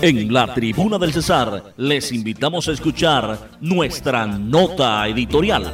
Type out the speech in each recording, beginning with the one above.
En la Tribuna del Cesar les invitamos a escuchar nuestra nota editorial.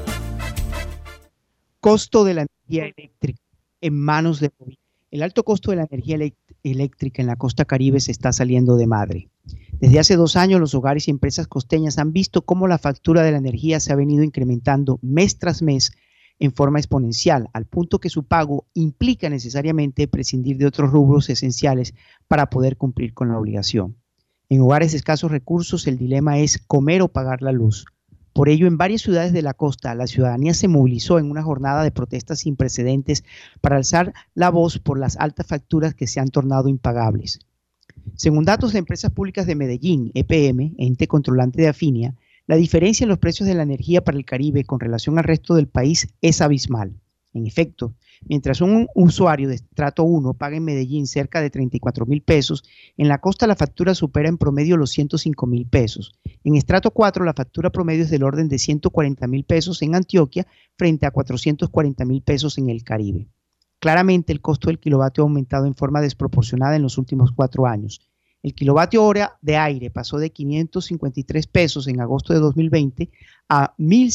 Costo de la energía eléctrica en manos de gobierno. El alto costo de la energía eléctrica en la costa Caribe se está saliendo de madre. Desde hace 2 años, los hogares y empresas costeñas han visto cómo la factura de la energía se ha venido incrementando mes tras mes en forma exponencial, al punto que su pago implica necesariamente prescindir de otros rubros esenciales para poder cumplir con la obligación. En hogares de escasos recursos, el dilema es comer o pagar la luz. Por ello, en varias ciudades de la costa, la ciudadanía se movilizó en una jornada de protestas sin precedentes para alzar la voz por las altas facturas que se han tornado impagables. Según datos de Empresas Públicas de Medellín, EPM, ente controlante de Afinia, la diferencia en los precios de la energía para el Caribe con relación al resto del país es abismal. En efecto, mientras un usuario de estrato 1 paga en Medellín cerca de 34.000 pesos, en la costa la factura supera en promedio los 105.000 pesos. En estrato 4 la factura promedio es del orden de 140.000 pesos en Antioquia frente a 440.000 pesos en el Caribe. Claramente el costo del kilovatio ha aumentado en forma desproporcionada en los últimos 4 años. El kilovatio hora de aire pasó de 553 pesos en agosto de 2020 a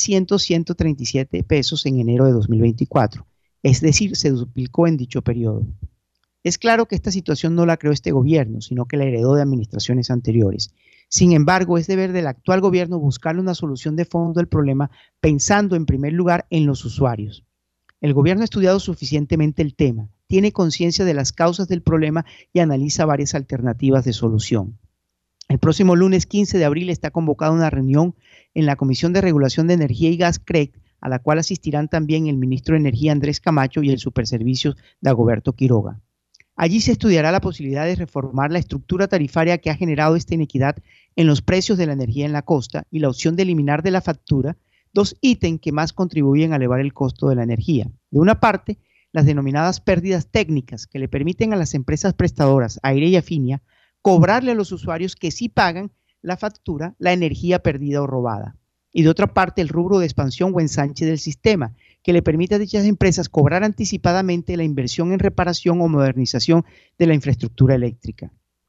1.137 pesos en enero de 2024. Es decir, se duplicó en dicho periodo. Es claro que esta situación no la creó este gobierno, sino que la heredó de administraciones anteriores. Sin embargo, es deber del actual gobierno buscarle una solución de fondo al problema, pensando en primer lugar en los usuarios. El gobierno ha estudiado suficientemente el tema, tiene conciencia de las causas del problema y analiza varias alternativas de solución. El próximo lunes 15 de abril está convocada una reunión en la Comisión de Regulación de Energía y Gas CREG, a la cual asistirán también el ministro de Energía Andrés Camacho y el Superservicios Dagoberto Quiroga. Allí se estudiará la posibilidad de reformar la estructura tarifaria que ha generado esta inequidad en los precios de la energía en la costa y la opción de eliminar de la factura 2 ítems que más contribuyen a elevar el costo de la energía. De una parte, las denominadas pérdidas técnicas que le permiten a las empresas prestadoras, Aire y Afinia, cobrarle a los usuarios que sí pagan la factura la energía perdida o robada. Y de otra parte, el rubro de expansión o ensanche del sistema, que le permite a dichas empresas cobrar anticipadamente la inversión en reparación o modernización de la infraestructura eléctrica.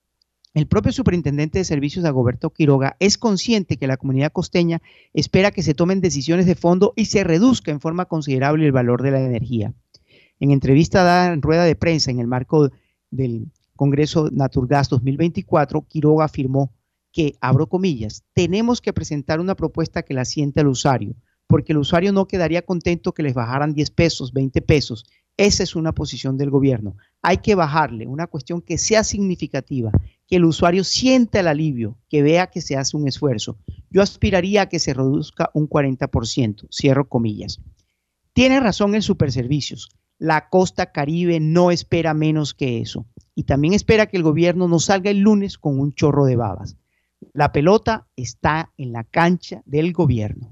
El propio superintendente de servicios, Dagoberto Quiroga, es consciente que la comunidad costeña espera que se tomen decisiones de fondo y se reduzca en forma considerable el valor de la energía. En entrevista dada en rueda de prensa en el marco del Congreso Naturgas 2024, Quiroga afirmó que, abro comillas, tenemos que presentar una propuesta que la sienta el usuario, porque el usuario no quedaría contento que les bajaran 10 pesos, 20 pesos. Esa es una posición del gobierno. Hay que bajarle una cuestión que sea significativa, que el usuario sienta el alivio, que vea que se hace un esfuerzo. Yo aspiraría a que se reduzca un 40%, cierro comillas. Tiene razón el Superservicios. La costa Caribe no espera menos que eso. Y también espera que el gobierno no salga el lunes con un chorro de babas. La pelota está en la cancha del gobierno.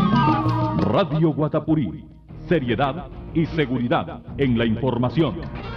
Radio Guatapurí. Seriedad y seguridad en la información.